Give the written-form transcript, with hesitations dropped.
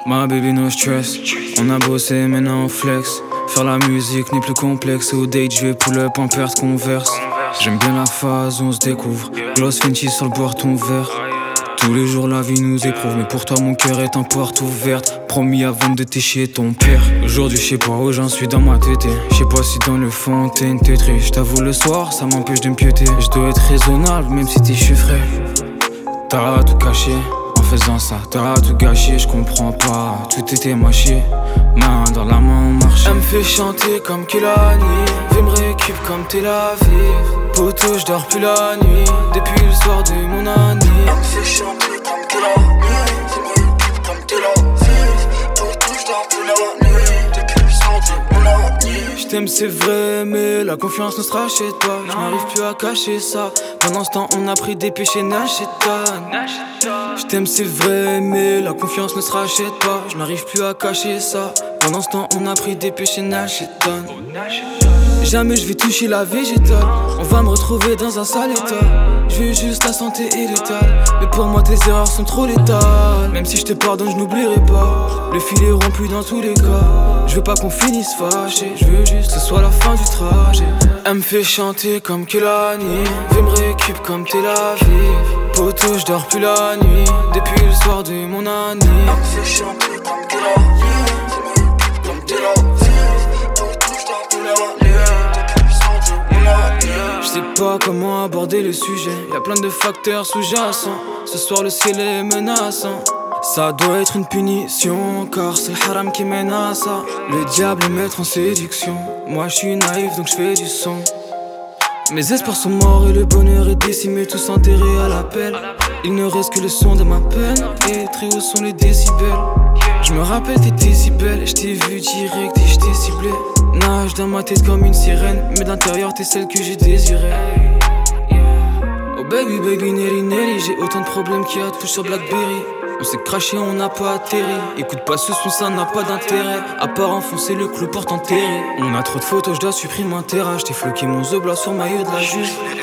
Ma baby no stress, on a bossé maintenant on flex. Faire la musique n'est plus complexe. Au date je vais pull up en perte converse. J'aime bien la phase où on se découvre. Gloss Fenty sur le boire ton verre. Tous les jours la vie nous éprouve, mais pour toi mon cœur est en porte ouverte. Promis avant de déchirer ton père. Aujourd'hui je sais pas où j'en suis dans ma tête. Je sais pas si dans le fond t'es une tétrie. J't'avoue le soir ça m'empêche de me piéter. Je dois être raisonnable même si t'es chiffré. T'as tout caché. En faisant ça, t'as tout gâché, je comprends pas, tout était mâché. Main dans la main, on marche. Elle me fait chanter comme Kelani, vie me récup comme Tel Aviv. Poto, je dors plus la nuit, depuis le soir de mon année. Elle me fait chanter comme Kelani, vie me récup comme Tel Aviv. Poto, je dors plus la nuit, depuis le soir de mon année. J't'aime c'est vrai, mais la confiance ne sera chez toi. J'n'arrive plus à cacher ça. Pendant ce temps, on a pris des péchés Nachétan. J't'aime c'est vrai, mais la confiance ne sera chez toi. J'n'arrive plus à cacher ça. Pendant ce temps, on a pris des péchés Nachétan. Jamais je vais toucher la végétale. On va me retrouver dans un sale état. Je veux juste la santé et l'état. Mais pour moi tes erreurs sont trop létales. Même si je te pardonne je n'oublierai pas. Le fil est rompu dans tous les cas. Je veux pas qu'on finisse fâché. Je veux juste que ce soit la fin du trajet. Elle me fait chanter comme Kelani, vie me récup comme Tel Aviv. Poto je dors plus la nuit, depuis le soir de mon année. Elle me fait chanter comme Kelani, vie me récup comme Tel Aviv. Poto je dors plus la nuit, depuis le soir de mon année. Je sais pas comment aborder le sujet, y'a plein de facteurs sous-jacents. Ce soir le ciel est menaçant. Ça doit être une punition, car c'est le haram qui mène à ça. Le diable est maître en séduction. Moi je suis naïf donc je fais du son. Mes espoirs sont morts et le bonheur est décimé, tous enterrés à l'appel. Il ne reste que le son de ma peine, et très hauts sont les décibels. Je me rappelle t'étais si belle, je t'ai vu direct et je t'ai ciblé. Nage dans ma tête comme une sirène, mais d'intérieur t'es celle que j'ai désirée. Oh baby baby Nelly Nelly, j'ai autant de problèmes qu'il y a de touches sur Blackberry. On s'est craché, on n'a pas atterri. Écoute pas ce son, ça n'a pas d'intérêt. À part enfoncer le clou pour t'enterrer. On a trop de photos, je dois supprimer un terrain. J't'ai floqué mon zebla sur maillot de la juge.